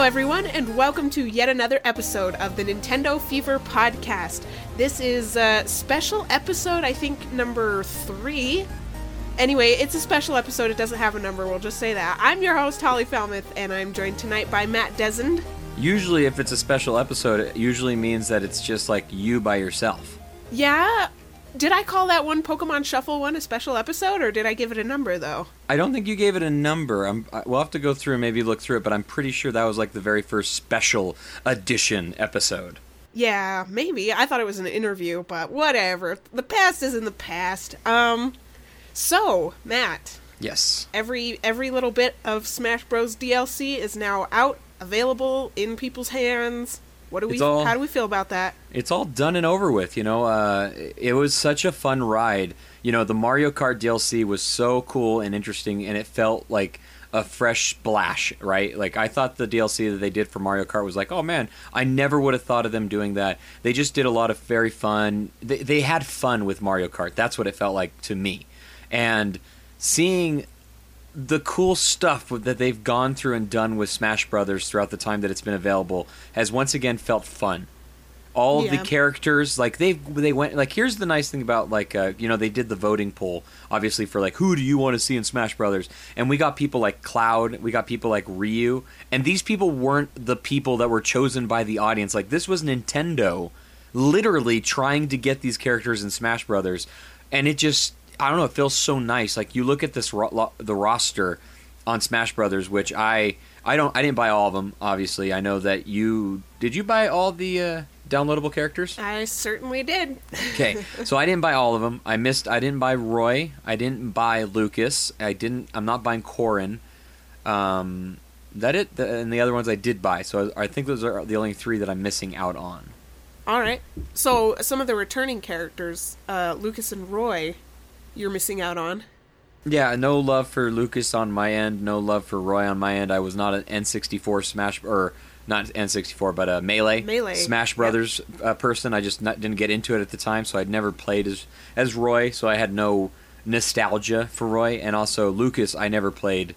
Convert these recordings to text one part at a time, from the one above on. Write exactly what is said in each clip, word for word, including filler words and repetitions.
everyone, and welcome to yet another episode of the Nintendo Fever Podcast. This is a special episode, I think, number three. Anyway, it's a special episode. It doesn't have a number. We'll just say that. I'm your host, Holly Falmouth, and I'm joined tonight by Matt Desend. Usually, if it's a special episode, it usually means that it's just like you by yourself. Yeah? Did I call that one Pokemon Shuffle one a special episode, or did I give it a number, though? I don't think you gave it a number. I'm, I, we'll have to go through and maybe look through it, but I'm pretty sure that was like the very first special edition episode. Yeah, maybe. I thought it was an interview, but whatever. The past is in the past. Um, so, Matt. Yes. Every every little bit of Smash Bros. D L C is now out, available in people's hands. What do we? All, how do we feel about that? It's all done and over with, you know. Uh, it was such a fun ride. You know, the Mario Kart D L C was so cool and interesting, and it felt like a fresh splash, right? Like, I thought the D L C that they did for Mario Kart was like, oh man, I never would have thought of them doing that. They just did a lot of very fun. They, they had fun with Mario Kart. That's what it felt like to me. And seeing the cool stuff that they've gone through and done with Smash Brothers throughout the time that it's been available has once again felt fun. All yeah. the characters, like they they went like here's the nice thing about like uh, you know, they did the voting poll obviously for like who do you want to see in Smash Brothers, and we got people like Cloud, we got people like Ryu, and these people weren't the people that were chosen by the audience. Like, this was Nintendo literally trying to get these characters in Smash Brothers, and it just, I don't know, it feels so nice. Like, you look at this ro- the roster on Smash Brothers, which I I don't I didn't buy all of them. Obviously, I know that you did. You buy all the uh, downloadable characters? I certainly did. Okay, so I didn't buy all of them. I missed. I didn't buy Roy. I didn't buy Lucas. I didn't. I'm not buying Corrin. Um, that it. The, and the other ones I did buy. So I, I think those are the only three that I'm missing out on. All right. So some of the returning characters, uh, Lucas and Roy, you're missing out on. Yeah, no love for Lucas on my end, no love for Roy on my end. I was not an N sixty-four Smash, or not N sixty-four, but a Melee, Melee. Smash Brothers yep. uh, person. I just not, didn't get into it at the time, so I'd never played as as Roy, so I had no nostalgia for Roy. And also Lucas, I never played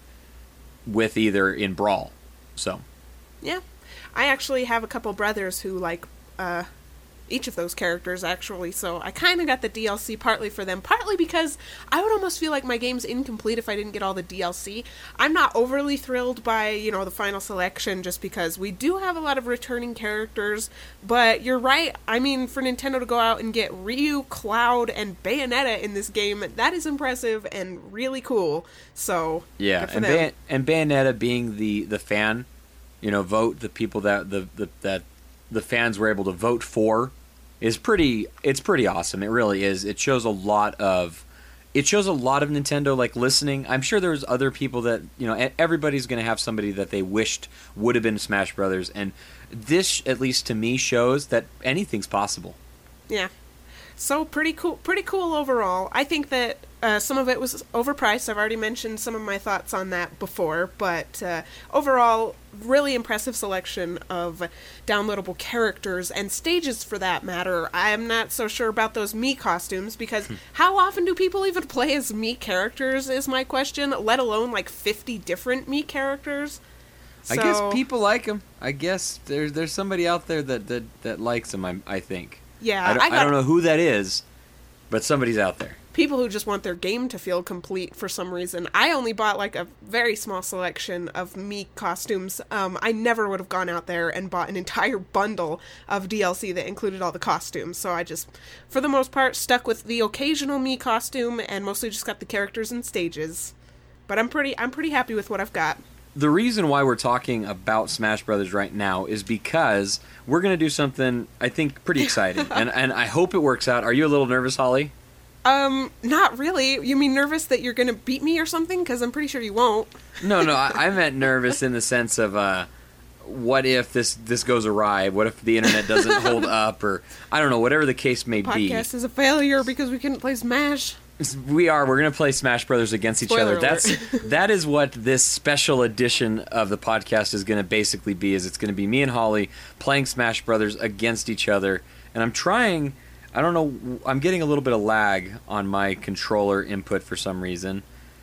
with either in Brawl. So, yeah, I actually have a couple brothers who like uh, each of those characters, actually, so I kind of got the D L C partly for them, partly because I would almost feel like my game's incomplete if I didn't get all the D L C. I'm not overly thrilled by, you know, the final selection, just because we do have a lot of returning characters, but you're right. I mean, for Nintendo to go out and get Ryu, Cloud, and Bayonetta in this game, that is impressive and really cool, so yeah, and, Bay- and Bayonetta being the, the fan, you know, vote, the people that the, the that the fans were able to vote for, is pretty, it's pretty awesome. It really is. It shows a lot of, it shows a lot of Nintendo, like, listening. I'm sure there's other people that, you know, everybody's going to have somebody that they wished would have been Smash Brothers, and this, at least to me, shows that anything's possible. Yeah. So, pretty cool, pretty cool overall. I think that uh, some of it was overpriced. I've already mentioned some of my thoughts on that before, but uh, overall, really impressive selection of downloadable characters and stages, for that matter. I'm not so sure about those Mii costumes, because how often do people even play as Mii characters is my question, let alone like fifty different Mii characters. So, I guess people like them. I guess there's there's somebody out there that, that, that likes them, I, I think. Yeah, I don't, I, got, I don't know who that is, but somebody's out there. People who just want their game to feel complete for some reason. I only bought like a very small selection of Mii costumes. Um, I never would have gone out there and bought an entire bundle of D L C that included all the costumes. So I just, for the most part, stuck with the occasional Mii costume and mostly just got the characters and stages. But I'm pretty, I'm pretty happy with what I've got. The reason why we're talking about Smash Brothers right now is because we're going to do something, I think, pretty exciting. and and I hope it works out. Are you a little nervous, Holly? Um, not really. You mean nervous that you're going to beat me or something? Because I'm pretty sure you won't. No, no, I, I meant nervous in the sense of, uh, what if this, this goes awry? What if the internet doesn't hold up? Or, I don't know, whatever the case may Podcast be. Podcast is a failure because we couldn't play Smash. We are. We're going to play Smash Brothers against each Spoiler other. That's that is what this special edition of the podcast is going to basically be. Is it's going to be me and Holly playing Smash Brothers against each other. And I'm trying. I don't know. I'm getting a little bit of lag on my controller input for some reason.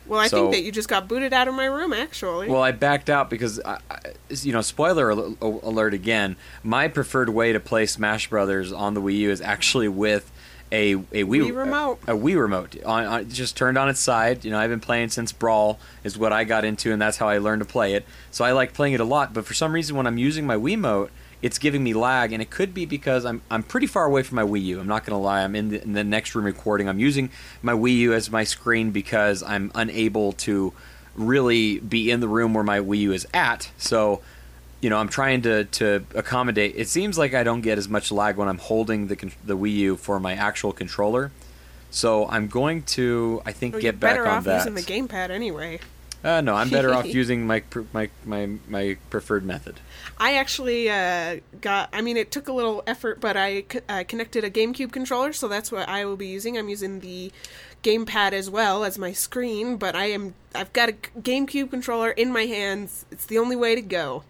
Well, I So- think that you just got booted out of my room, actually. Well, I backed out because, I, I, you know, spoiler al- alert again. My preferred way to play Smash Brothers on the Wii U is actually with a a Wii, Wii remote. A, a Wii remote, on, on just turned on its side. You know, I've been playing since Brawl is what I got into, and that's how I learned to play it. So I like playing it a lot. But for some reason, when I'm using my Wiimote, it's giving me lag, and it could be because I'm I'm pretty far away from my Wii U. I'm not going to lie. I'm in the, in the next room recording. I'm using my Wii U as my screen because I'm unable to really be in the room where my Wii U is at. So, you know, I'm trying to, to accommodate. It seems like I don't get as much lag when I'm holding the con- the Wii U for my actual controller. So I'm going to, I think, Well, get you're back better on off that. using the gamepad anyway. Uh, no, I'm better off using my pr- my my my preferred method. I actually uh, got, I mean, it took a little effort, but I c- uh, connected a GameCube controller, so that's what I will be using. I'm using the gamepad as well as my screen, but I am, I've got a GameCube controller in my hands. It's the only way to go.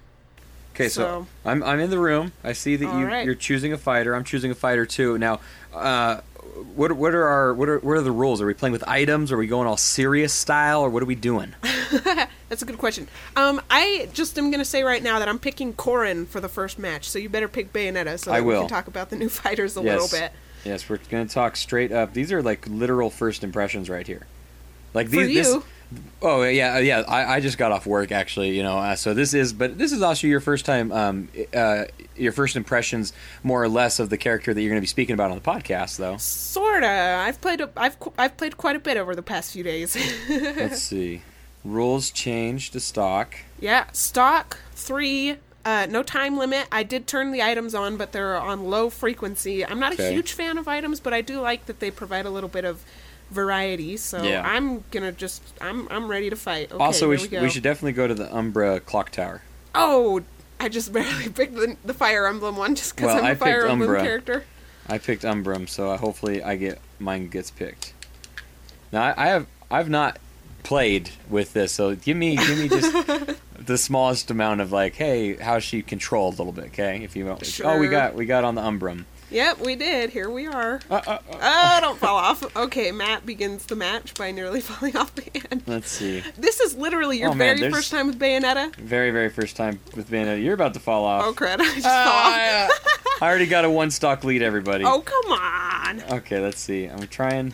Okay, so, So- I'm I'm in the room. I see that All you right. you're choosing a fighter. I'm choosing a fighter too. Now, uh, what what are our what are what are the rules? Are we playing with items? Are we going all serious style, or what are we doing? That's a good question. Um, I just am going to say right now that I'm picking Corrin for the first match, so you better pick Bayonetta so that I we will. can talk about the new fighters a Yes. little bit. Yes, we're going to talk straight up. These are like literal first impressions right here. Like For these. This, you. oh yeah, yeah. I, I just got off work actually. You know, uh, so this is, but this is also your first time. Um, uh, your first impressions, more or less, of the character that you're going to be speaking about on the podcast, though. Sorta. I've played. A, I've qu- I've played quite a bit over the past few days. Let's see. Rules change to stock. Yeah, stock three. Uh, no time limit. I did turn the items on, but they're on low frequency. I'm not Okay. a huge fan of items, but I do like that they provide a little bit of variety. So Yeah. I'm gonna just. I'm I'm ready to fight. Okay, also, we, here sh- we, we go. should definitely go to the Umbra clock tower. Oh, I just barely picked the, the Fire Emblem one just because Well, I'm I a Fire picked Emblem Umbra. character. I picked Umbrum, so uh, hopefully I get mine gets picked. Now I, I have I've not played with this, so give me give me just the smallest amount of like, hey, how's she controlled a little bit, okay? If you want. Oh, we Sure. got we got on the Umbrum. Yep, we did. Here we are. Uh, uh, uh, Oh, don't fall off. Okay, Matt begins the match by nearly falling off the end. let's see. This is literally your Oh, man, very there's- first time with Bayonetta. Very very first time with Bayonetta. You're about to fall off. Oh, crud. I just Ah, fell off. I already got a one stock lead, everybody. Oh, come on. Okay, let's see. I'm trying.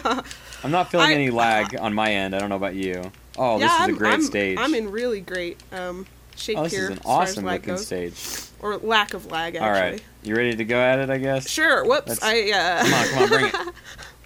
I'm not feeling I- any lag on my end. I don't know about you. Oh, this yeah, is a I'm, great I'm, stage. I'm in really great um, shape oh, this here is an as far as awesome lag looking goes. stage. Or lack of lag, actually. All right, you ready to go at it? I guess. Sure. Whoops. Let's- I uh, Come on, come on, bring it.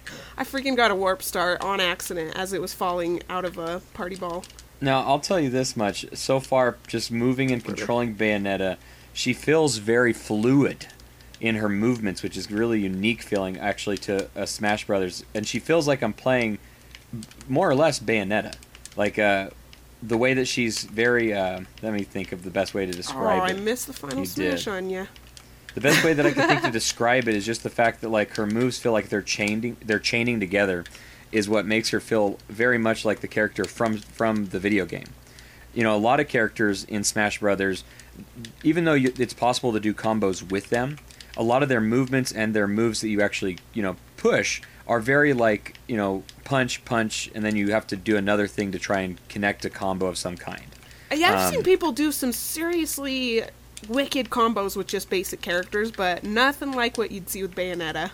I freaking got a warp start on accident as it was falling out of a party ball. Now, I'll tell you this much. So far, just moving and controlling Bayonetta, she feels very fluid in her movements, which is really unique feeling, actually, to uh, Smash Brothers. And she feels like I'm playing more or less Bayonetta. Like, uh, the way that she's very... Uh, let me think of the best way to Oh, describe I it. missed the final You smash did. on you. The best way that I can think to describe it is just the fact that like her moves feel like they're chaining they're chaining together is what makes her feel very much like the character from from the video game. You know, a lot of characters in Smash Brothers, even though you, it's possible to do combos with them, a lot of their movements and their moves that you actually, you know, push are very like, you know, punch, punch, and then you have to do another thing to try and connect a combo of some kind. Yeah, I've Um, seen people do some seriously wicked combos with just basic characters, but nothing like what you'd see with Bayonetta.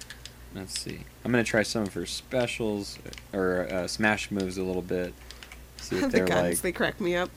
Let's see. I'm gonna try some of her specials or uh, smash moves a little bit. See what the they're guns, like. they crack me up.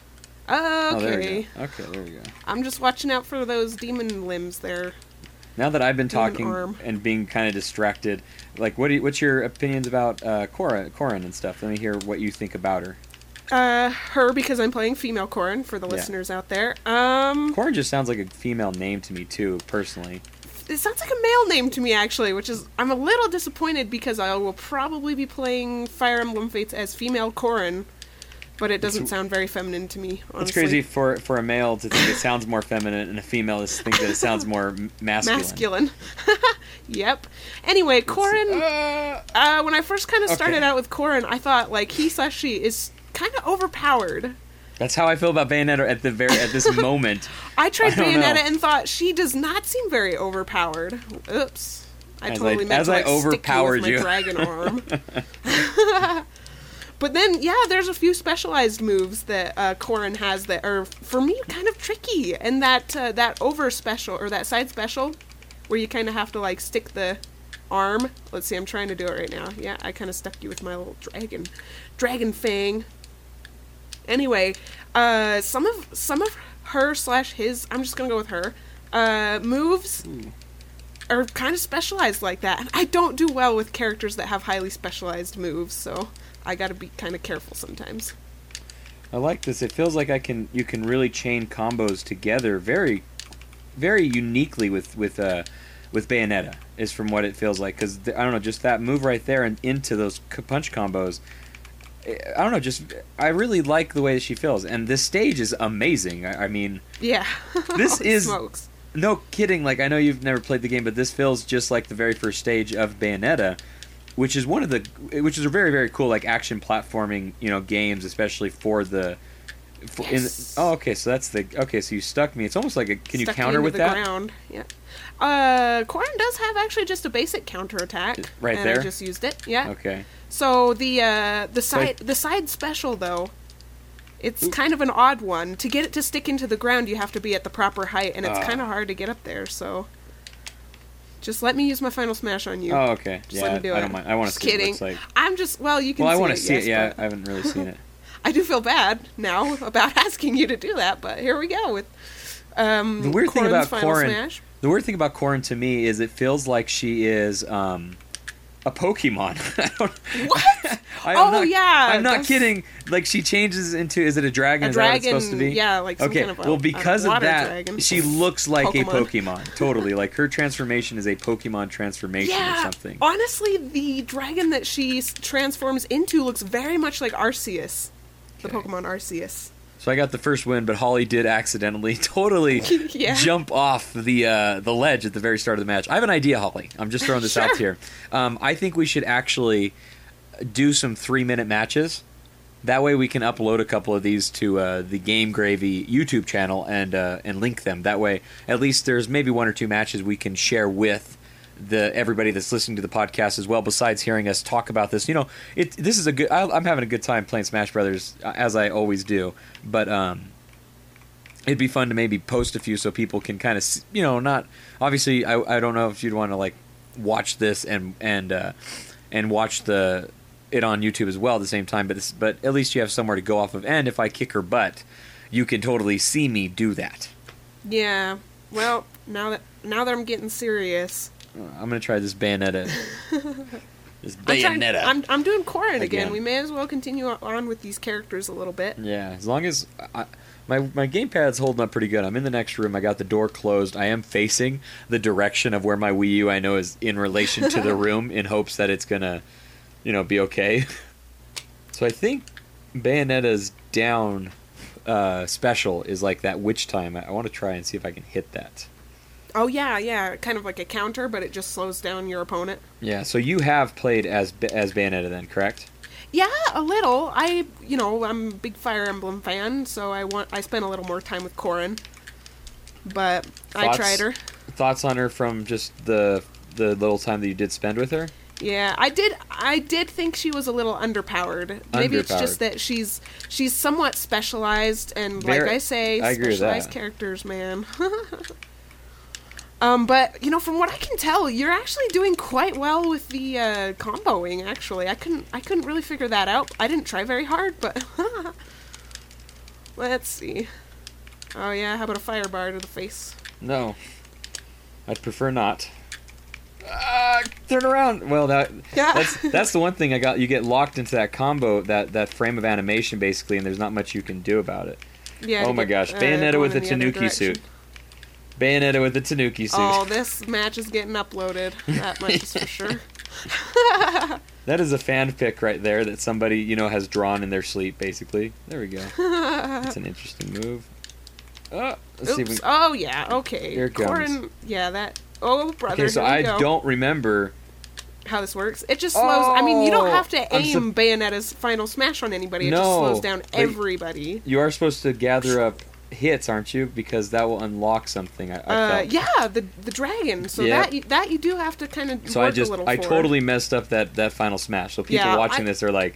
Oh, there we Okay. go. Okay, there we go. I'm just watching out for those demon limbs there. Now that I've been Demon talking arm. and being kind of distracted, like, what do you, what's your opinions about uh, Cora, Corin and stuff? Let me hear what you think about her. Uh, her, because I'm playing female Corrin, for the Yeah. listeners out there. Um, Corin just sounds like a female name to me too, personally. it sounds like a male name to me, actually, which is, I'm a little disappointed because I will probably be playing Fire Emblem Fates as female Corrin, but it doesn't It's- sound very feminine to me, honestly. It's crazy for for a male to think it sounds more feminine and a female to think that it sounds more m- masculine. Masculine. Yep. Anyway, Corrin, Uh, uh, when I first kind of started Okay. out with Corrin, I thought, like, he slash she is kind of overpowered. that's how I feel about Bayonetta at the very at this moment. I tried I don't Bayonetta know. and thought she does not seem very overpowered. Oops. I As totally I- meant as to I like, stick you overpowered with my you. dragon arm. But then, yeah, there's a few specialized moves that uh, Corrin has that are, for me, kind of tricky. And that uh, that over special, or that side special, where you kind of have to, like, stick the arm. Let's see, I'm trying to do it right now. Yeah, I kind of stuck you with my little dragon. Dragon fang. Anyway, uh, some of some of her slash his, I'm just gonna go with her, uh, moves Ooh. are kind of specialized like that. And I don't do well with characters that have highly specialized moves, so I gotta be kind of careful sometimes. I like this. It feels like I can you can really chain combos together very, very uniquely with with uh, with Bayonetta. Is from what it feels like, because I don't know, just that move right there and into those c- punch combos. I don't know, just I really like the way that she feels, and this stage is amazing. I, I mean, Yeah. this Holy is smokes. no kidding. Like, I know you've never played the game, but this feels just like the very first stage of Bayonetta, which is one of the, which is a very very cool like action platforming, you know, games, especially for the. For, Yes. in, oh, okay. So that's the okay. So you stuck me. It's almost like a. Can you Stuck me counter into with the that? ground. Yeah. Uh, Corrin does have actually just a basic counter attack. Right and there? I just used it. Yeah. Okay. So the uh, the So I- side the side special though, it's Oop. kind of an odd one. To get it to stick into the ground, you have to be at the proper height, and it's Ah. kind of hard to get up there. So just let me use my final smash on you. Oh, okay. Just yeah, let me do I it. don't mind. I want to Just see kidding. what it looks like. I'm just well, you can. Well, I see want it, to see yes, it. Yeah, but I haven't really seen it. I do feel bad now about asking you to do that, but here we go with um, The weird thing Corrin's about final Corrin- smash. The weird thing about Corrin to me is it feels like she is um, a Pokemon. I don't, What? I, Oh, I'm not, yeah, I'm not that's- kidding. Like she changes into is it a dragon? A is that what it's dragon, supposed to be? yeah, like some okay. kind of a- well, because a of water that, dragon. she looks like a Pokemon. Pokemon. Totally. Like her transformation is a Pokemon transformation or Yeah, something. honestly, the dragon that she s- transforms into looks very much like Arceus, the Okay. Pokemon Arceus. So I got the first win, but Holly did accidentally totally Yeah. jump off the uh, the ledge at the very start of the match. I have an idea, Holly. I'm just throwing this out Sure. here. Um, I think we should actually do some three minute matches. That way we can upload a couple of these to uh, the Game Gravy YouTube channel and uh, and link them. That way, at least there's maybe one or two matches we can share with the everybody that's listening to the podcast as well. Besides hearing us talk about this, you know, it this is a good. I, I'm having a good time playing Smash Brothers uh, as I always do. But um, it'd be fun to maybe post a few so people can kind of, you know, not obviously. I I don't know if you'd want to like watch this and and uh, and watch the it on YouTube as well at the same time. But this, but at least you have somewhere to go off of. And if I kick her butt, you can totally see me do that. Yeah. Well, now that now that I'm getting serious, Uh, I'm gonna try this Bayonetta. this I'm, trying- Bayonetta. I'm I'm doing Corrin again. Again. We may as well continue on with these characters a little bit. Yeah, as long as I, my my gamepad's holding up pretty good. I'm in the next room. I got the door closed. I am facing the direction of where my Wii U I know is in relation to the room, in hopes that it's gonna, you know, be okay. So I think Bayonetta's down uh, special is like that witch time. I, I want to try and see if I can hit that. Oh yeah, yeah, kind of like a counter, but it just slows down your opponent. Yeah. So you have played as as Bayonetta then, correct? Yeah, a little. I, you know, I'm a big Fire Emblem fan, so I want I spent a little more time with Corrin. But I Thoughts? tried her. Thoughts on her from just the the little time that you did spend with her? Yeah, I did. I did think she was a little underpowered. Maybe it's Underpowered. just that she's she's somewhat specialized, and Very- like I say, I agree with specialized that. characters, man. um, but you know, from what I can tell, you're actually doing quite well with the uh, comboing. Actually, I couldn't I couldn't really figure that out. I didn't try very hard, but let's see. Oh yeah, how about a fire bar to the face? No, I'd prefer not. Ah, turn around. Well, that Yeah. that's that's the one thing I got. You get locked into that combo, that that frame of animation, basically, and there's not much you can do about it. Yeah. Oh to my get, gosh, uh, Bayonetta going with the in the other Tanuki direction. suit. Bayonetta with the Tanuki suit. Oh, this match is getting uploaded. That much is for sure. That is a fan pick right there that somebody, you know, has drawn in their sleep, basically. There we go. That's an interesting move. Oh, let's see if we... Oops. Oh yeah. Okay. Here it comes. Corrin, yeah, that. Oh brother. Okay, so here we I go. don't remember... How this works? It just slows. I mean, you don't Oh, have to I'm aim sup- Bayonetta's final smash on anybody. It just No, slows down but- everybody. You are supposed to gather up hits, aren't you? Because that will unlock something, I, I Uh, felt. yeah, the the dragon. So Yeah. that you, that you do have to kind of So work I just a little I for. totally messed up that, that final smash. So people Yeah, watching I- this are like,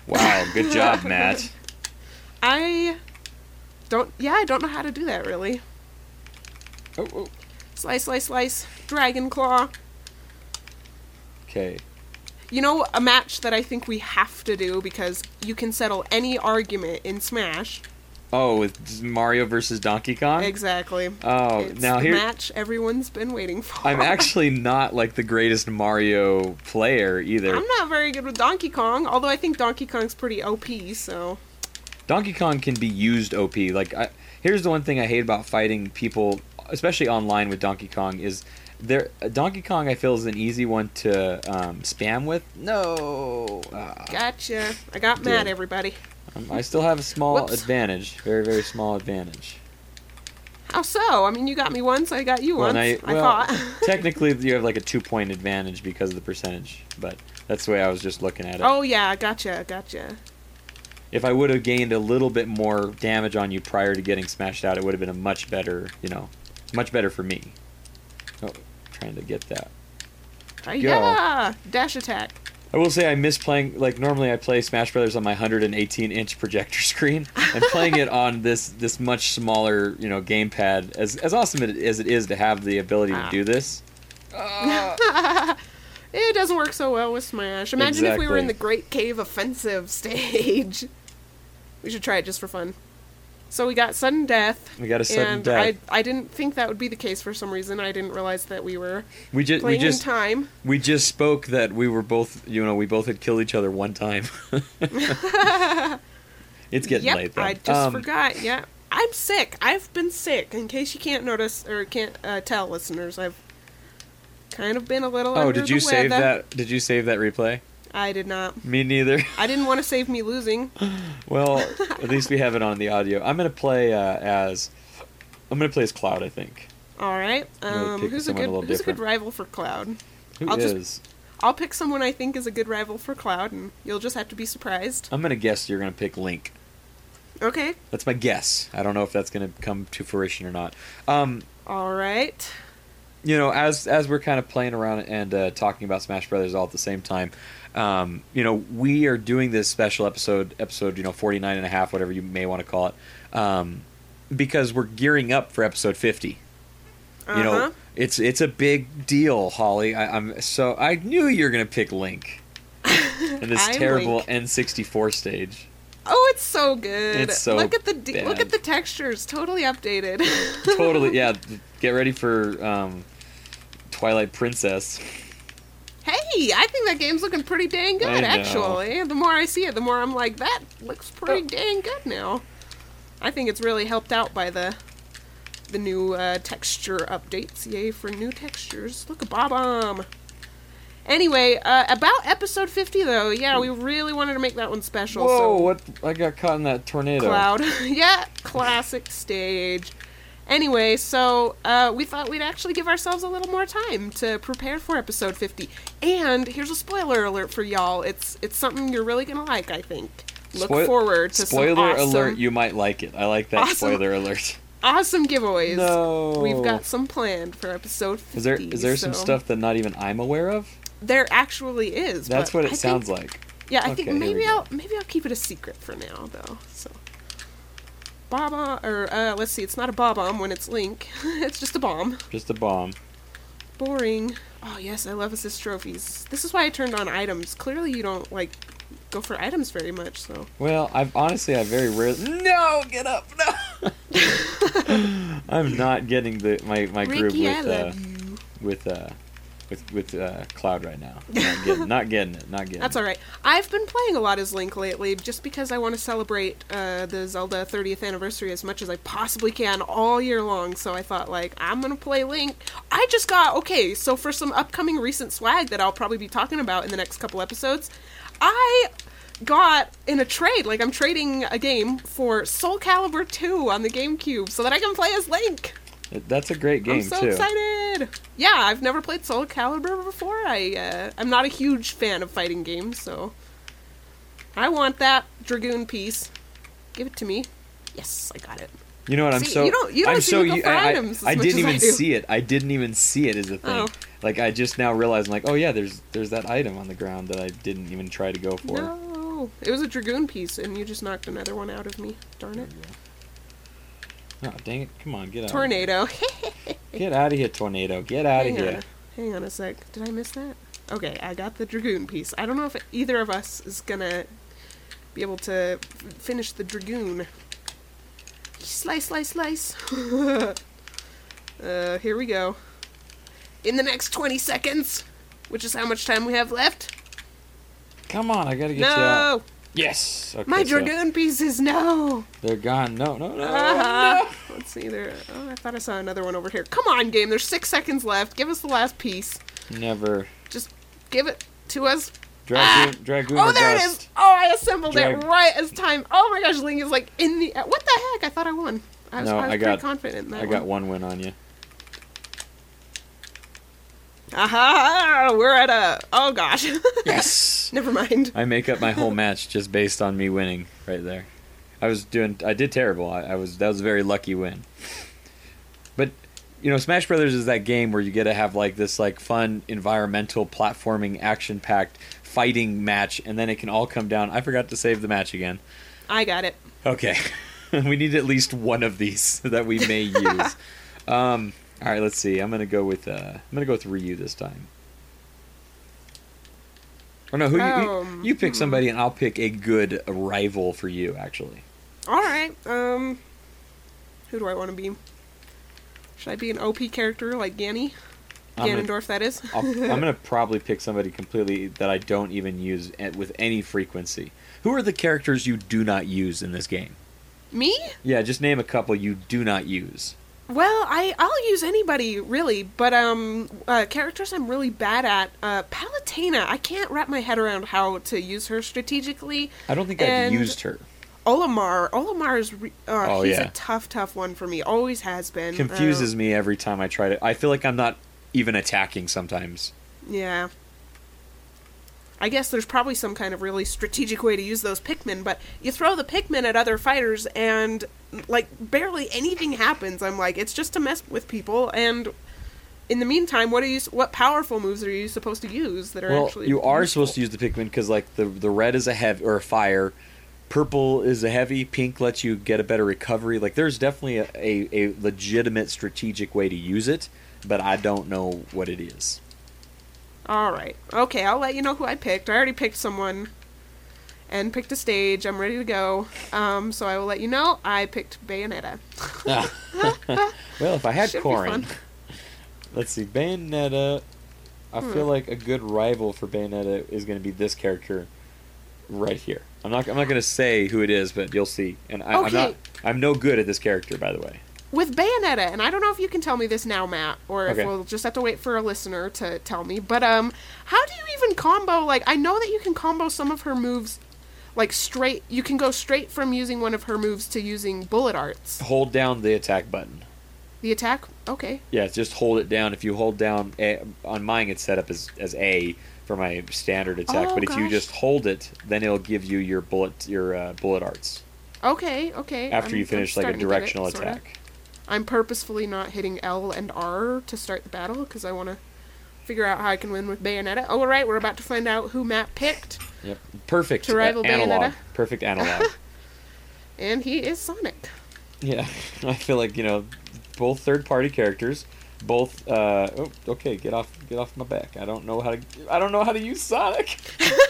Wow, good job, Matt. I don't, yeah, I don't know how to do that, really. Oh, oh. Slice, slice, slice. Dragon Claw. Okay. You know, a match that I think we have to do because you can settle any argument in Smash. Oh, with Mario versus Donkey Kong? Exactly. Oh, it's now the here match everyone's been waiting for. I'm actually not like the greatest Mario player either. I'm not very good with Donkey Kong, although I think Donkey Kong's pretty O P, so... Donkey Kong can be used O P. Like, I, here's the one thing I hate about fighting people, especially online with Donkey Kong, is there. Donkey Kong I feel is an easy one to um, spam with. No. Uh, Gotcha. I got Dude. mad, everybody. um, I still have a small Whoops. advantage. Very, very small advantage. How so? I mean, you got me once, I got you Well, once. now I you- well, thought. Technically, you have like a two-point advantage because of the percentage, but that's the way I was just looking at it. Oh, yeah, gotcha, gotcha. If I would have gained a little bit more damage on you prior to getting smashed out, it would have been a much better, you know, much better for me. Oh, trying to get that. Uh, Go. yeah! Dash attack. I will say I miss playing, like, normally I play Smash Brothers on my one hundred eighteen inch projector screen, and playing it on this this much smaller, you know, gamepad, as as awesome it- as it is to have the ability Ah. to do this. Uh, It doesn't work so well with Smash. Imagine if we were in Exactly. the Great Cave Offensive stage. We should try it just for fun. So we got sudden death. we got a sudden and death. I I didn't think that would be the case for some reason. I didn't realize that we were we just we playing just in time. we just spoke that we were both, you know, we both had killed each other one time. It's getting Yep, late though. I just Um, forgot. Yeah, I'm sick. I've been sick. In case you can't notice or can't uh, tell, listeners, I've kind of been a little. Oh, under did you the save weather. that? Did you save that replay? I did not. Me neither. I didn't want to save me losing. Well, at least we have it on the audio. I'm gonna play uh, as. I'm gonna play as Cloud. I think. All right. gonna Um, pick who's a someone a good little who's a good different. rival for Cloud? Who I'll is? just- I'll pick someone I think is a good rival for Cloud, and you'll just have to be surprised. I'm gonna guess you're gonna pick Link. Okay. That's my guess. I don't know if that's gonna come to fruition or not. Um, All right. you know, as as we're kind of playing around and uh, talking about Smash Brothers all at the same time, um, you know, we are doing this special episode, episode, you know, forty-nine and a half, whatever you may want to call it, um, because we're gearing up for episode fifty. Uh-huh. You know, it's it's a big deal, Holly. I, I'm so I knew you were gonna pick Link in this I'm terrible Link. N sixty-four stage. Oh, it's so good. It's so look at the de- look bad. at the textures, totally updated. Totally, yeah. Get ready for um, Twilight Princess. Hey, I think that game's looking pretty dang good, I know. actually. The more I see it, the more I'm like, that looks pretty dang good now. I think it's really helped out by the the new uh, texture updates. Yay for new textures. Look at Bob-omb. Anyway, uh, about episode fifty, though, yeah, we really wanted to make that one special. Whoa! so What? I got caught in that tornado. Cloud. Yeah, classic stage. Anyway, so uh, we thought we'd actually give ourselves a little more time to prepare for episode fifty. And here's a spoiler alert for y'all. It's it's something you're really gonna like, I think. Look Spoil- forward to Spoiler some awesome, alert! You might like it. I like that Awesome. spoiler alert. awesome giveaways. No. We've got some planned for episode fifty. Is there is there some so- stuff that not even I'm aware of? There actually is. That's but what it I sounds think, like. Yeah, I Okay, think here maybe we go. I'll maybe I'll keep it a secret for now, though. So, Bob, or uh, let's see, it's not a bob-omb when it's Link. It's just a bomb. Just a bomb. Boring. Oh yes, I love assist trophies. This is why I turned on items. Clearly, you don't like go for items very much. So Well, I've honestly I very rarely. No, get up! No. I'm not getting the my my groove Ricky, I with uh, love you. with uh with with uh, Cloud right now. Not getting, not getting it. Not getting. That's it. all right. I've been playing a lot as Link lately, just because I want to celebrate uh, the Zelda thirtieth anniversary as much as I possibly can all year long. So I thought, like, I'm gonna play Link. I just got okay. So for some upcoming recent swag that I'll probably be talking about in the next couple episodes, I got in a trade. Like, I'm trading a game for Soul Calibur two on the GameCube so that I can play as Link. That's a great game I'm so too. excited! Yeah, I've never played Soul Calibur before. I, uh, I'm not a huge fan of fighting games, so I want that Dragoon piece. Give it to me. Yes, I got it. You know what? I'm See, so. you don't- you don't I'm seem so. to go u- for I, I- items as I much didn't as I even do. see it. I didn't even see it as a thing. Oh. Like I just now realized, I'm like, oh yeah, there's there's that item on the ground that I didn't even try to go for. No. Oh, it was a Dragoon piece, and you just knocked another one out of me. Darn it. Oh, dang it. Come on, get out. Tornado. Get out of here, Tornado. Get out of Hang here. on. Hang on a sec. Did I miss that? Okay, I got the Dragoon piece. I don't know if either of us is gonna be able to f- finish the Dragoon. Slice, slice, slice. uh, here we go. In the next twenty seconds, which is how much time we have left. Come on, I gotta get you out. No! Yes! Okay, My so Dragoon pieces, no! they're gone. No, no, no. Uh-huh. no. Let's see there. Oh, I thought I saw another one over here. Come on, game. There's six seconds left. Give us the last piece. Never. Just give it to us. Dragoon, Ah! Dragoon Oh, or there it dust. is. Oh, I assembled Drag- it right as time. Oh my gosh, Ling is like in the. What the heck? I thought I won. I was, No, I was I pretty got- confident in that. I got one win on you. Aha! We're at a. Oh gosh. Yes! Never mind. I make up my whole match just based on me winning right there. I was doing. I did terrible. I, I was. That was a very lucky win. But you know, Smash Brothers is that game where you get to have like this like fun environmental platforming action packed fighting match, and then it can all come down. I forgot to save the match again. I got it. Okay, we need at least one of these that we may use. um, all right, let's see. I'm gonna go with. Uh, I'm gonna go with Ryu this time. Or no, who you, Um, you, you pick hmm. somebody, and I'll pick a good rival for you. Actually, All right. Um. Who do I want to be? Should I be an O P character like Ganny? I'm gonna- Ganondorf, that is. I'll, I'm gonna probably pick somebody completely that I don't even use at- with any frequency. Who are the characters you do not use in this game? Me? Yeah, just name a couple you do not use. Well, I I'll use anybody really, but um, uh, characters I'm really bad at. Uh, Palutena, I can't wrap my head around how to use her strategically. I don't think I've And used her. Olimar, Olimar is re- uh, Oh, he's yeah. a tough, tough one for me. Always has been. Confuses Uh, me every time I try to. I feel like I'm not even attacking sometimes. Yeah. I guess there's probably some kind of really strategic way to use those Pikmin, but you throw the Pikmin at other fighters and, like, barely anything happens. I'm like, it's just to mess with people, and in the meantime, what are you, what powerful moves are you supposed to use that are Well, actually you are useful? supposed to use the Pikmin because, like, the the red is a heavy or a fire, purple is a heavy, pink lets you get a better recovery. Like, there's definitely a, a, a legitimate strategic way to use it, but I don't know what it is. All right. Okay, I'll let you know who I picked. I already picked someone and picked a stage. I'm ready to go. Um, so I will let you know. I picked Bayonetta. Well, if I had Should be Corrin, fun. let's see, Bayonetta. I Hmm. feel like a good rival for Bayonetta is going to be this character right here. I'm not. I'm not going to say who it is, but you'll see. And I, I'm Okay. not. I'm no good at this character, by the way. With Bayonetta, and I don't know if you can tell me this now, Matt, or if Okay. we'll just have to wait for a listener to tell me, but um, how do you even combo, like, I know that you can combo some of her moves, like, straight, you can go straight from using one of her moves to using bullet arts. Hold down the attack button. The attack? Okay. Yeah, it's just hold it down. If you hold down a, on mine, it's set up as as A for my standard attack. Oh, but if you gosh. just hold it, then it'll give you your bullet your uh, bullet arts Okay, okay. after I'm- you I'm finish like a starting to get it, directional sorta. attack. I'm purposefully not hitting L and R to start the battle, because I want to figure out how I can win with Bayonetta. Oh, all right, we're about to find out who Matt picked, Yep, perfect To rival uh, analog. Bayonetta? Perfect analog. and he is Sonic. Yeah, I feel like you know, both third-party characters, both. Uh, oh, okay, get off, get off my back. I don't know how to. I don't know how to use Sonic.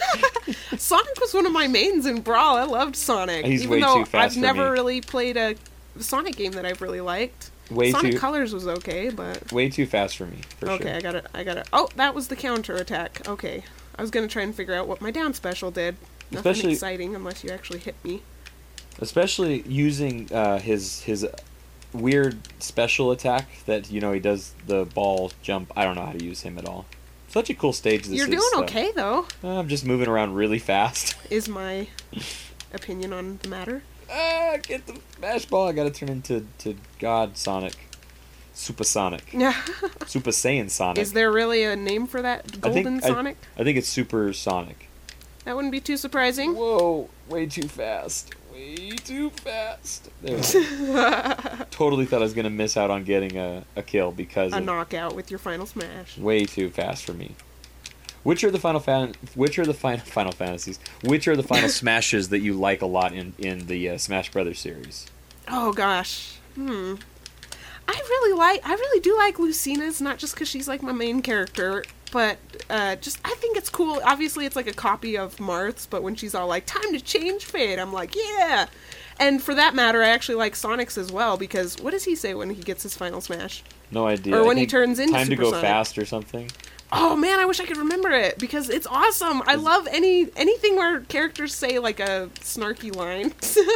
Sonic was one of my mains in Brawl. I loved Sonic. He's even way though too fast I've for never me. really played a Sonic game that I've really liked. Way Sonic too, Colors was okay, but way too fast for me. For okay, sure. I got it. I got it. Oh, that was the counter attack. Okay, I was gonna try and figure out what my down special did. Nothing Especially- exciting unless you actually hit me. Especially using uh, his his weird special attack that you know he does the ball jump. I don't know how to use him at all. Such a cool stage this You're is. doing though. okay though. Uh, I'm just moving around really fast. Is my opinion on the matter. Ah, get the smash ball! I gotta turn into to God Sonic, Super Sonic, Yeah. Super Saiyan Sonic. Is there really a name for that I think- golden I- Sonic? I think it's Super Sonic. That wouldn't be too surprising. Whoa! Way too fast. Way too fast. There we go. Totally thought I was gonna miss out on getting a, a kill because A of knockout with your final smash. way too fast for me. Which are the final fan? Which are the final Final Fantasies? Which are the final smashes that you like a lot in in the uh, Smash Brothers series? Oh gosh, hmm. I really like. I really do like Lucina's, not just because she's like my main character, but uh, just I think it's cool. Obviously, it's like a copy of Marth's, but when she's all like, "Time to change fate," I'm like, "Yeah." And for that matter, I actually like Sonic's as well because what does he say when he gets his final smash? No idea. Or I when he think turns into time to go Supersonic. fast or something. Oh man, I wish I could remember it because it's awesome. I love any anything where characters say like a snarky line.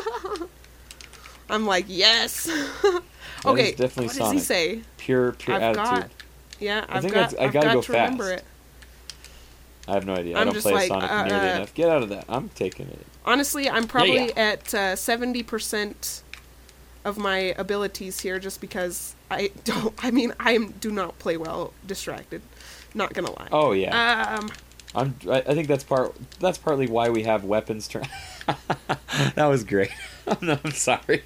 I'm like, yes. Okay, is definitely what Sonic. does he say? Pure, pure I've attitude. got, yeah, I I've think got, that's- I I've gotta got go to remember fast. it. I have no idea. I I'm don't just play like, Sonic uh, nearly uh, enough. Get out of that. I'm taking it. Honestly, I'm probably Yeah. at uh, seventy percent of my abilities here just because I don't, I mean, I am, do not play well distracted. Not gonna lie. Oh yeah. Um, I'm. I, I think that's part. That's partly why we have weapons turn. That was great. No, I'm sorry.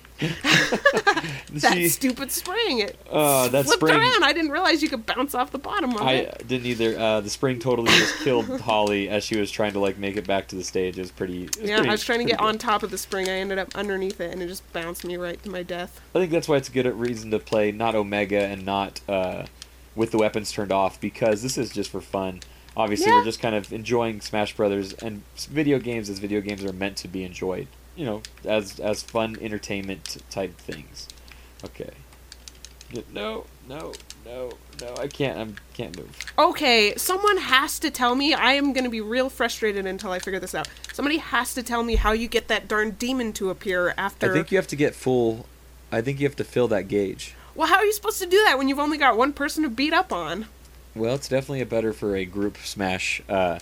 that She- stupid spring. It Uh, that flipped spring- around. I didn't realize you could bounce off the bottom of I it. didn't either. Uh, the spring totally just killed Holly as she was trying to like make it back to the stage. It was pretty. It was Yeah, pretty- I was trying to pretty get good. on top of the spring. I ended up underneath it, and it just bounced me right to my death. I think that's why it's a good reason to play not Omega and not uh, with the weapons turned off because this is just for fun. Obviously, Yeah. we're just kind of enjoying Smash Brothers and video games as video games are meant to be enjoyed. You know, as as fun entertainment type things. Okay. Get- No, no, no, no. I can't. I can't move. Okay, someone has to tell me. I am going to be real frustrated until I figure this out. Somebody has to tell me how you get that darn demon to appear after. I think you have to get full. I think you have to fill that gauge. Well, how are you supposed to do that when you've only got one person to beat up on? Well, it's definitely a better for a group smash, uh,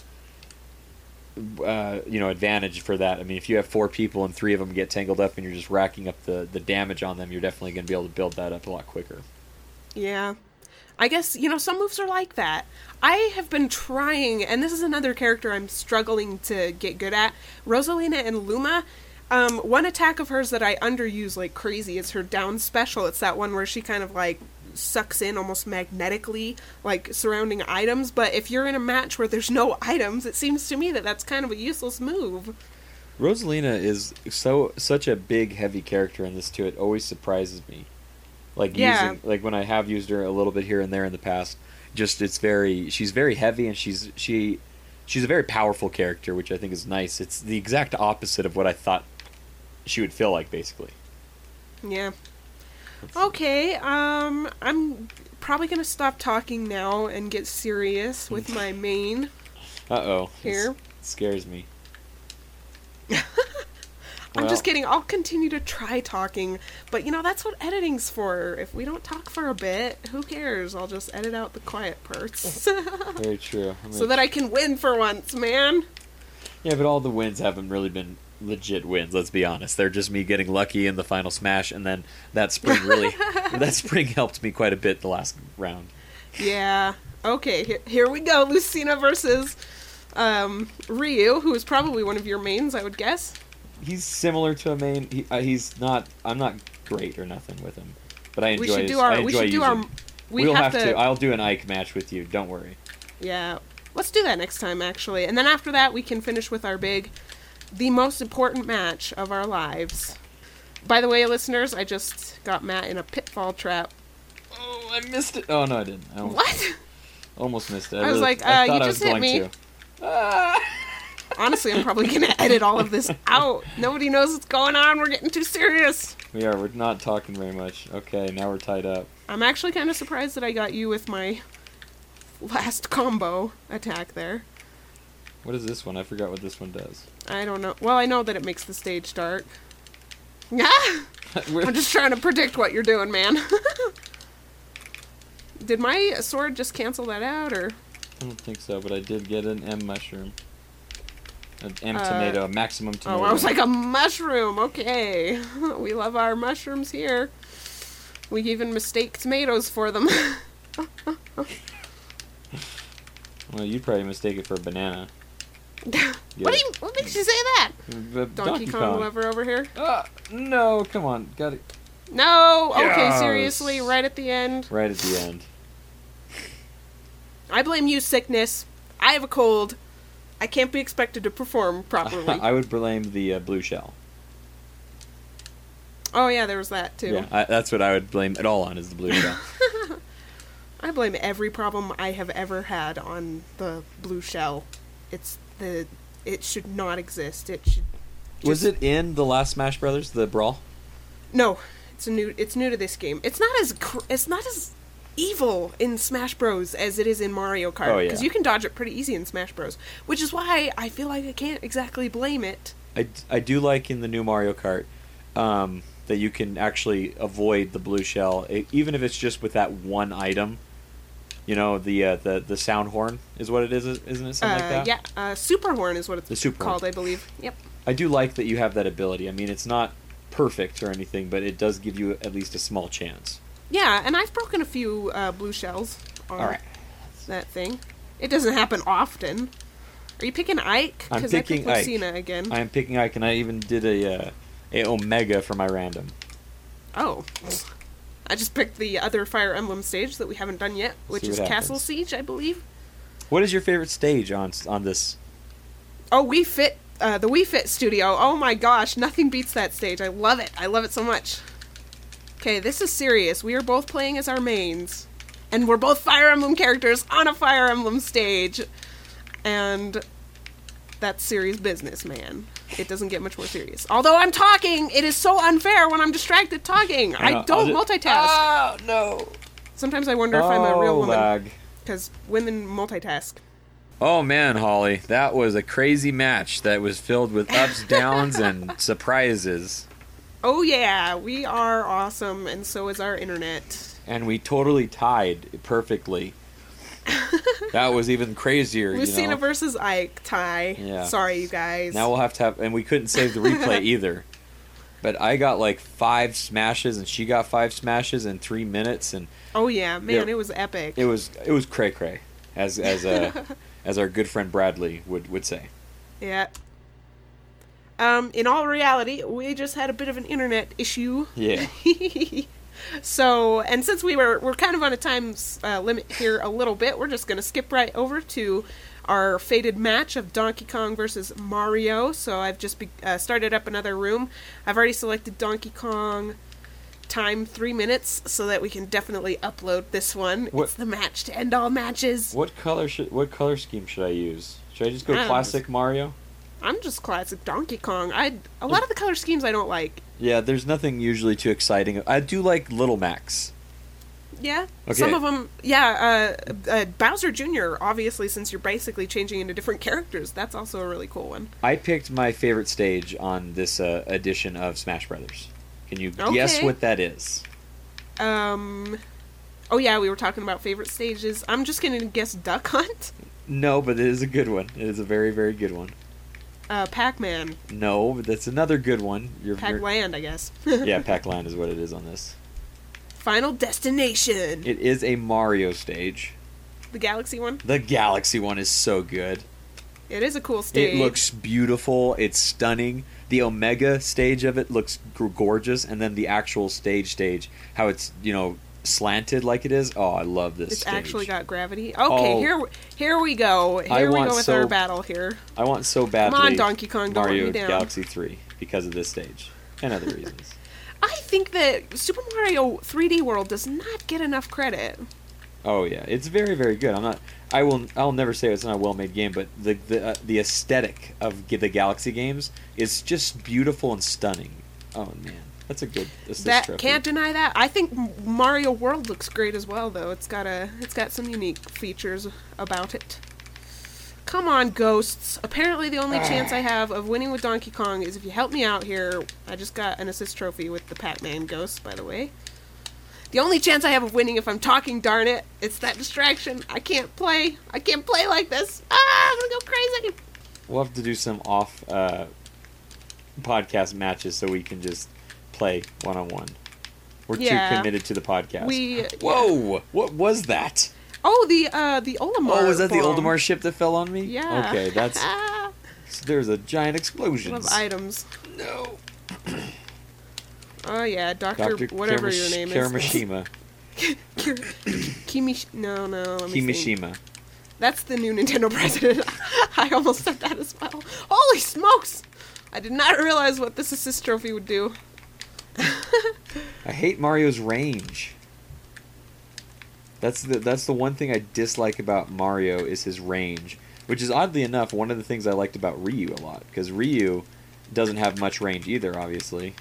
uh, you know, advantage for that. I mean, if you have four people and three of them get tangled up and you're just racking up the, the damage on them, you're definitely going to be able to build that up a lot quicker. Yeah. I guess, you know, some moves are like that. I have been trying, and this is another character I'm struggling to get good at. Rosalina and Luma, um, one attack of hers that I underuse like crazy is her down special. It's that one where she kind of like sucks in almost magnetically, like surrounding items. But if you're in a match where there's no items, it seems to me that that's kind of a useless move. Rosalina is so such a big, heavy character in this too. It always surprises me. Like Yeah. using, like when I have used her a little bit here and there in the past. Just it's very, she's very heavy and she's she, she's a very powerful character, which I think is nice. It's the exact opposite of what I thought she would feel like, basically. Yeah. Okay, um, I'm probably gonna stop talking now and get serious with my main. Uh oh. Here. Scares me. I'm Well, just kidding. I'll continue to try talking, but you know that's what editing's for. If we don't talk for a bit, who cares? I'll just edit out the quiet parts Very true. I mean, so that I can win for once, man. yeah, but all the wins haven't really been legit wins. Let's be honest. They're just me getting lucky in the final smash, and then that spring really, that spring helped me quite a bit the last round. Yeah. Okay. Here, here we go. Lucina versus um, Ryu, who is probably one of your mains, I would guess. He's similar to a main. He, uh, he's not. I'm not great or nothing with him, but I enjoy. We should his, do our. I We enjoy should do using our. him. We we'll have, have, to. to. I'll do an Ike match with you. Don't worry. Yeah. Let's do that next time, actually. And then after that, we can finish with our big, the most important match of our lives. By the way, listeners, I just got Matt in a pitfall trap. Oh, I missed it. Oh no, I didn't. I almost, What? almost missed it. I was really- like, I uh, thought you I just was hit going me. to. Ah! Honestly, I'm probably going to edit all of this out. Nobody knows what's going on. We're getting too serious. We are. We're not talking very much. Okay, now we're tied up. I'm actually kind of surprised that I got you with my last combo attack there. What is this one? I forgot what this one does. I don't know. Well, I know that it makes the stage dark. Yeah. We're- I'm just trying to predict what you're doing, man. Did my sword just cancel that out, or? I don't think so, but I did get an M mushroom. An M Uh, tomato, a maximum tomato. Oh, I was like, a mushroom. Okay. We love our mushrooms here. We even mistake tomatoes for them. Well, you'd probably mistake it for a banana. What do you? What makes you say that? Uh, Donkey, Kong, lover over here. Ah, no, come on, got it No. Okay, Yes. seriously, right at the end. right at the end. I blame you, sickness. I have a cold. I can't be expected to perform properly. I would blame the uh, blue shell. Oh yeah, there was that too. Yeah, I, that's what I would blame it all on, is the blue shell. I blame every problem I have ever had on the blue shell. It's the it should not exist. It should. Just... Was it in the last Smash Brothers, the brawl? No, it's a new. It's new to this game. It's not as cr- it's not as evil in Smash Bros as it is in Mario Kart. Oh, yeah. Because you can dodge it pretty easy in Smash Bros, which is why I feel like I can't exactly blame it. I, I do like in the new Mario Kart um, that you can actually avoid the blue shell, e- even if it's just with that one item. You know, the uh, the the sound horn is what it is, isn't it? Something uh, like that. Yeah, uh, Super Horn is what it's The Super called, Horn. I believe. Yep. I do like that you have that ability. I mean, it's not perfect or anything, but it does give you at least a small chance. Yeah, and I've broken a few uh, blue shells on All right. that thing. It doesn't happen often. Are you picking Ike? I'm 'Cause I picking picked Ike. Lucina again. I am picking Ike, and I even did a uh, a Omega for my random. Oh. I just picked the other Fire Emblem stage that we haven't done yet, which See is what Castle happens. Siege, I believe. What is your favorite stage on on this? Oh, Wii Fit, uh, the Wii Fit Studio. Oh my gosh, nothing beats that stage. I love it. I love it so much. Okay, this is serious. We are both playing as our mains, and we're both Fire Emblem characters on a Fire Emblem stage, and that's serious business, man. It doesn't get much more serious. Although I'm talking, it is so unfair when I'm distracted talking. I, know, I'll don't ju- multitask. Oh no! Sometimes I wonder if I'm a real Oh, woman, lag. because women multitask. Oh man, Holly, that was a crazy match that was filled with ups, downs, and surprises. Oh yeah, we are awesome, and so is our internet. And we totally tied perfectly. That was even crazier. Lucina you know? versus Ike tie. Yeah. Sorry, you guys. Now we'll have to have, and we couldn't save the replay either. But I got like five smashes, and she got five smashes in three minutes, and Oh yeah, man, Yeah. it was epic. it was it was cray cray, as as uh, as our good friend Bradley would would say. Yeah. Um, in all reality, we just had a bit of an internet issue. Yeah. So, and since we were we're kind of on a time uh, limit here a little bit, we're just going to skip right over to our fated match of Donkey Kong versus Mario. So I've just be, uh, started up another room. I've already selected Donkey Kong. Time three minutes, so that we can definitely upload this one. What- It's the match to end all matches. What color should what color scheme should I use? Should I just go Um, classic Mario? I'm just classic Donkey Kong. I a lot of the color schemes I don't like. Yeah, there's nothing usually too exciting. I do like Little Max. Yeah, Okay. some of them. Yeah, uh, uh, Bowser Junior Obviously, since you're basically changing into different characters, that's also a really cool one. I picked my favorite stage on this uh, edition of Smash Brothers. Can you guess Okay. what that is? Um, oh yeah, we were talking about favorite stages. I'm just gonna guess Duck Hunt, No, but it is a good one. It is a very, very good one. uh, Pac-Man, No, but that's another good one. You're, you're- Pac-Land, I guess. yeah, Pac-Land is what it is on this. Final Destination, It is a Mario stage. the Galaxy one. The Galaxy one is so good. It is a cool stage. It looks beautiful. It's stunning. The Omega stage of it looks g- gorgeous, and then the actual stage stage, how it's, you know, slanted like it is. Oh, I love this It's stage. actually got gravity. Okay, Oh. here, here we go. Here I we want go with so- our battle here. I want so badly Come on, Donkey Kong, don't let Mario me down. Galaxy three because of this stage and other reasons. I think that Super Mario three D World does not get enough credit. Oh yeah, it's very very good. I'm not. I will. I'll never say it's not a well-made game, but the the uh, the aesthetic of g- the Galaxy games is just beautiful and stunning. Oh man, that's a good assist That trophy. can't deny that. I think M- Mario World looks great as well, though. It's got a it's got some unique features about it. Come on, ghosts. Apparently, the only chance I have of winning with Donkey Kong is if you help me out here. I just got an assist trophy with the Pac-Man ghost, by the way. The only chance I have of winning if I'm talking, darn it, it's that distraction. I can't play. I can't play like this. Ah, I'm gonna go crazy. We'll have to do some off uh, podcast matches so we can just play one on one. We're Yeah. too committed to the podcast. We. Whoa! What was that? Oh, the uh, the Olimar. Oh, was that the bomb. Oldemar ship that fell on me? Yeah. Okay, that's. So there's a giant explosion. Love items. No. Oh yeah, Doctor Doctor whatever your name is. Kiramashima. Kir- Kimish. No, no. Let me think. Kimishima. That's the new Nintendo president. I almost said that as well. Holy smokes! I did not realize what this assist trophy would do. I hate Mario's range. That's the that's the one thing I dislike about Mario is his range, which is oddly enough one of the things I liked about Ryu a lot, because Ryu doesn't have much range either, obviously.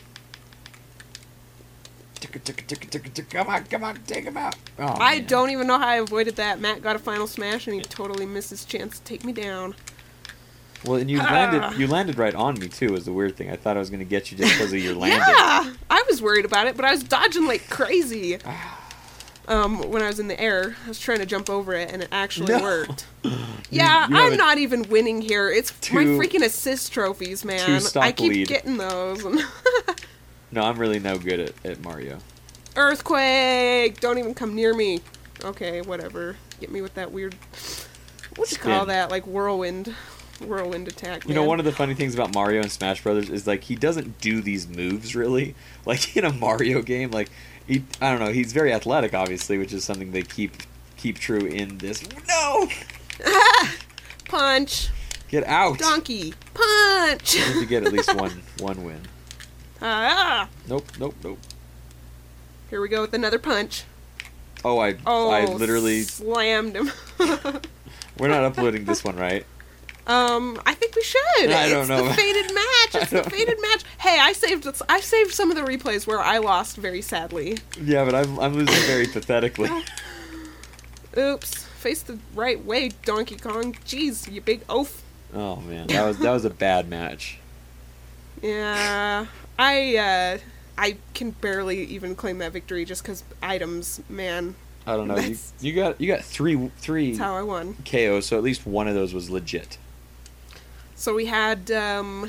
Come on, come on, take him out. Oh, I man. don't even know how I avoided that. Matt got a final smash and he totally missed his chance to take me down. Well, and you Ah. landed you landed right on me too. Was the weird thing. I thought I was going to get you just because of your landing. Yeah, I was worried about it, but I was dodging like crazy. Um, when I was in the air, I was trying to jump over it, and it actually No. worked. Yeah, you have I'm a not even winning here. It's my two- freaking assist trophies, man. two stock I keep lead. getting those. No, I'm really no good at, at Mario. Earthquake! Don't even come near me. Okay, whatever. Get me with that weird. What do you call Spin. that? Like whirlwind, whirlwind attack. You know, man. one of the funny things about Mario and Smash Brothers is like he doesn't do these moves really. Like in a Mario game, like he, I don't know, he's very athletic, obviously, which is something they keep keep true in this. No, punch, get out! donkey, punch. You need to get at least one one win. Ah! Nope, nope, nope. Here we go with another punch. Oh, I Oh, I literally. slammed him. We're not uploading this one, right? Um, I think we should. I don't it's know. the fated match. It's I the don't fated match. Hey, I saved I saved some of the replays where I lost very sadly. Yeah, but I'm I'm losing very pathetically. Oops. Face the right way, Donkey Kong. Jeez, you big oaf. Oh man, that was that was a bad match. Yeah. I uh I can barely even claim that victory just cuz items, man. I don't know. You, That's- you got you got three three That's how I won. K Os, so at least one of those was legit. So we had um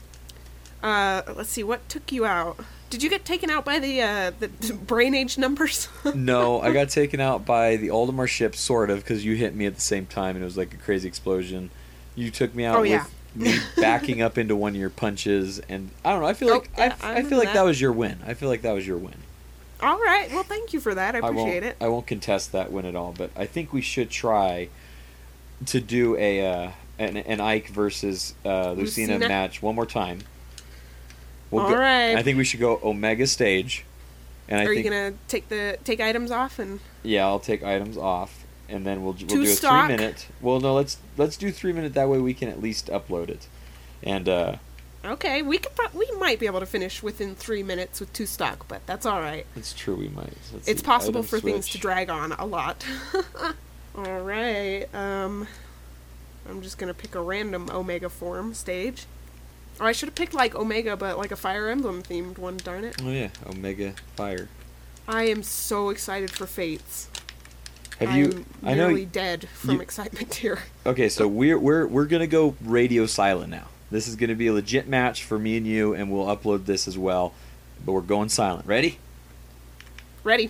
uh let's see, what took you out? Did you get taken out by the uh the brain age numbers? No, I got taken out by the Oldemar ship, sort of, because you hit me at the same time, and it was like a crazy explosion. You took me out Oh, with yeah. me backing up into one of your punches, and I don't know. I feel Oh, like yeah, I, I I, remember feel like that. that was your win. I feel like that was your win. All right. Well, thank you for that. I I won't. appreciate it. I won't contest that win at all. But I think we should try to do a uh, an, an Ike versus uh, Lucina, Lucina? match one more time. We'll All go, right. I think we should go Omega stage. And I Are think you gonna take the take items off and yeah, I'll take items off, and then we'll we'll Two do a stock? three minute. Well, no, let's let's do three minute. That way we can at least upload it. And uh, okay, we could pro- we might be able to finish within three minutes with two stock, but that's all right. it's true we might. Let's It's see, possible item for things to switch. drag on a lot. All right. Um, I'm just gonna pick a random Omega form stage. Or I should have picked like Omega, but like a Fire Emblem themed one. Darn it! Oh yeah, Omega Fire. I am so excited for Fates. Have you? I'm I know. nearly dead from you- excitement here. Okay, so we're we're we're gonna go radio silent now. This is gonna be a legit match for me and you, and we'll upload this as well. But we're going silent. Ready? Ready?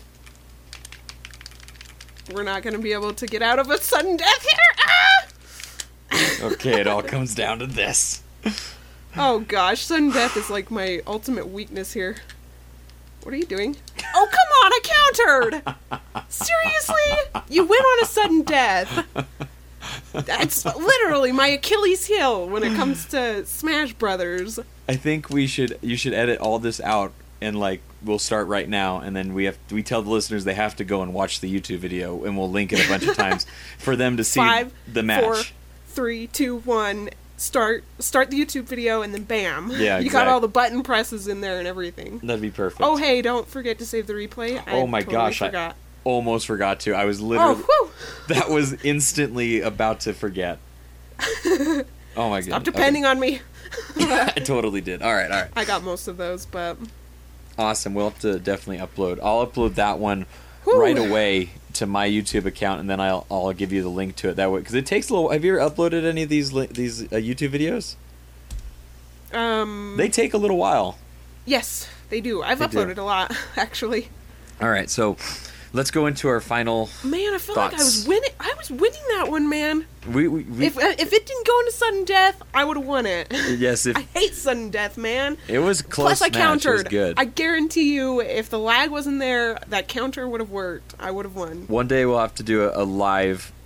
We're not gonna be able to get out of a sudden death here. Ah! Okay, it all comes down to this. Oh gosh, sudden death is like my ultimate weakness here. What are you doing? Oh, come on, I countered! Seriously? You win on a sudden death. That's literally my Achilles heel when it comes to Smash Brothers. I think we should you should edit all this out and like we'll start right now, and then we have we tell the listeners they have to go and watch the YouTube video, and we'll link it a bunch of times for them to see Five, the match. four, three, two, one. Start start the YouTube video and then bam. Yeah, You got exact- all the button presses in there and everything. That'd be perfect. Oh hey, don't forget to save the replay. I Oh my totally gosh, I- forgot. Almost forgot to. I was literally Oh, whew. that was instantly about to forget. Oh my god. Stop depending on me. I totally did. All right, all right. I got most of those, but Awesome. We'll have to definitely upload. I'll upload that one Whew. right away to my YouTube account, and then I'll I'll give you the link to it that way because it takes a little. Have you ever uploaded any of these li- these uh, YouTube videos? um, They take a little while. yes, they do. I've They do. uploaded a lot, actually. All right, so let's go into our final. Man, I feel like I Thoughts? was winning. I was winning that one, man. We, we, we If if it didn't go into sudden death, I would have won it. yes, if I hate sudden death, man. it was close. Plus, I match, it was countered. good. I guarantee you, if the lag wasn't there, that counter would have worked. I would have won. One day we'll have to do a, a live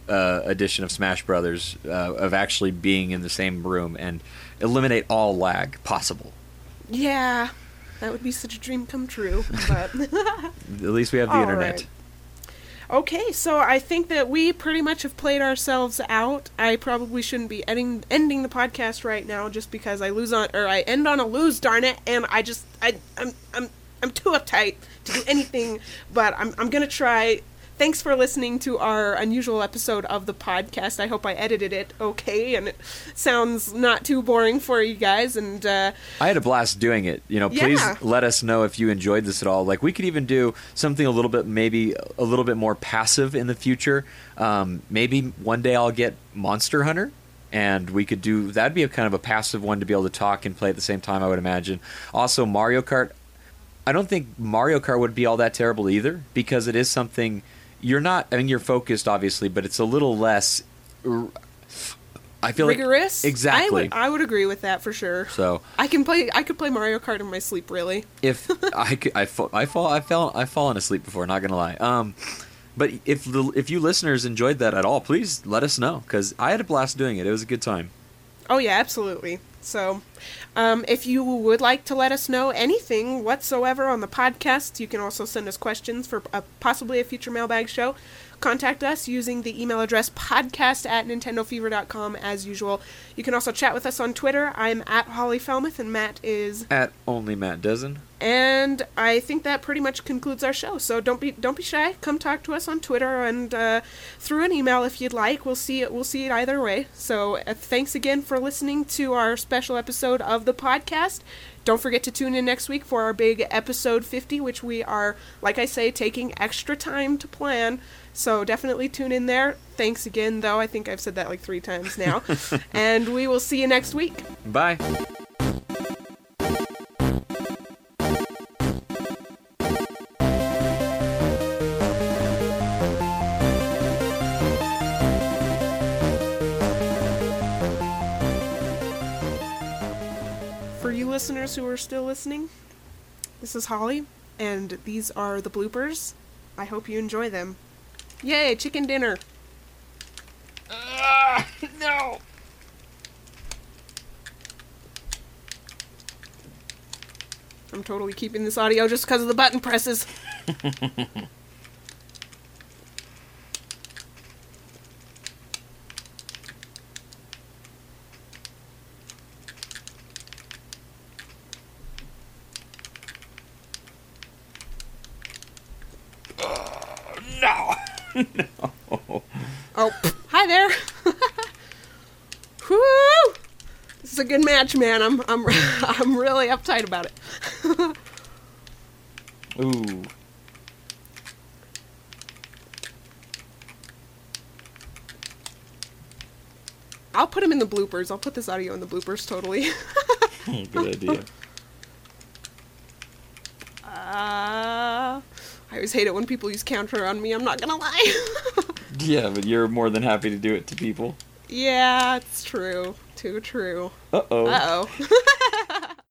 uh, edition of Smash Brothers, uh, of actually being in the same room and eliminate all lag possible. Yeah, that would be such a dream come true. But at least we have the all internet. Right. Okay, so I think that we pretty much have played ourselves out. I probably shouldn't be ending ending the podcast right now, just because I lose on or I end on a lose, darn it, and I just I I'm I'm I'm too uptight to do anything. But I'm I'm gonna try. Thanks for listening to our unusual episode of the podcast. I hope I edited it okay and it sounds not too boring for you guys. And uh, I had a blast doing it. You know, please yeah. let us know if you enjoyed this at all. Like, we could even do something a little bit, maybe a little bit more passive in the future. Um, maybe one day I'll get Monster Hunter, and we could do that'd be a kind of a passive one to be able to talk and play at the same time, I would imagine. Also, Mario Kart. I don't think Mario Kart would be all that terrible either, because it is something. You're not, I mean, you're focused, obviously, but it's a little less, I feel rigorous? like... Exactly. I would, I would agree with that for sure. So... I can play, I could play Mario Kart in my sleep, really. If, I, could, I, fall, I, fall, I fell, I've fallen asleep before, not gonna lie. Um, but if the, if you listeners enjoyed that at all, please let us know, because I had a blast doing it. It was a good time. Oh, yeah, absolutely. So, um, if you would like to let us know anything whatsoever on the podcast, you can also send us questions for a, possibly a future mailbag show. Contact us using the email address podcast at nintendo fever dot com as usual. You can also chat with us on Twitter. I'm at Holly Felmuth, and Matt is... At Only Matt Dozen. And I think that pretty much concludes our show. So don't be don't be shy. Come talk to us on Twitter and uh, through an email if you'd like. We'll see it. We'll see it either way. So uh, thanks again for listening to our special episode of the podcast. Don't forget to tune in next week for our big episode fifty, which we are, like I say, taking extra time to plan. So definitely tune in there. Thanks again, though. I think I've said that like three times now. And we will see you next week. Bye. For you listeners who are still listening, this is Holly, and these are the bloopers. I hope you enjoy them. Yay, chicken dinner! Uh, no! I'm totally keeping this audio just because of the button presses. No! No. Oh, hi there. Whoo! This is a good match, man. I'm I'm I'm really uptight about it. Ooh. I'll put him in the bloopers. I'll put this audio in the bloopers, totally. Good idea. Uh, I always hate it when people use counter on me, I'm not gonna lie. Yeah, but you're more than happy to do it to people. Yeah, it's true. Too true. Uh-oh. Uh-oh.